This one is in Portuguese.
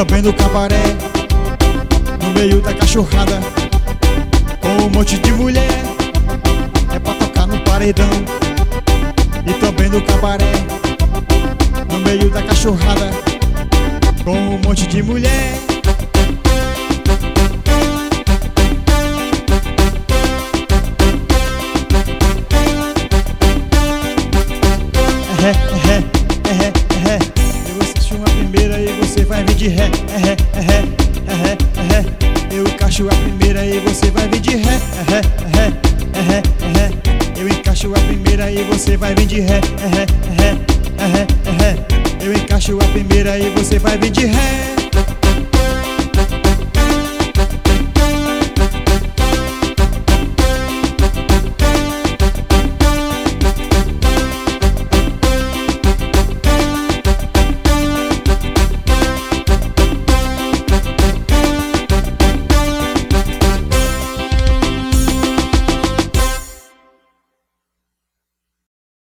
também no cabaré, no meio da cachorrada, com um monte de mulher, é pra tocar no paredão. E também no cabaré, no meio da cachorrada, com um monte de mulher. Eu encaixo a primeira e você vai vir de ré. Eu encaixo a primeira e você vai vir de ré. Eu encaixo a primeira e você vai vir de ré. Eu encaixo a primeira e você vai vir de ré.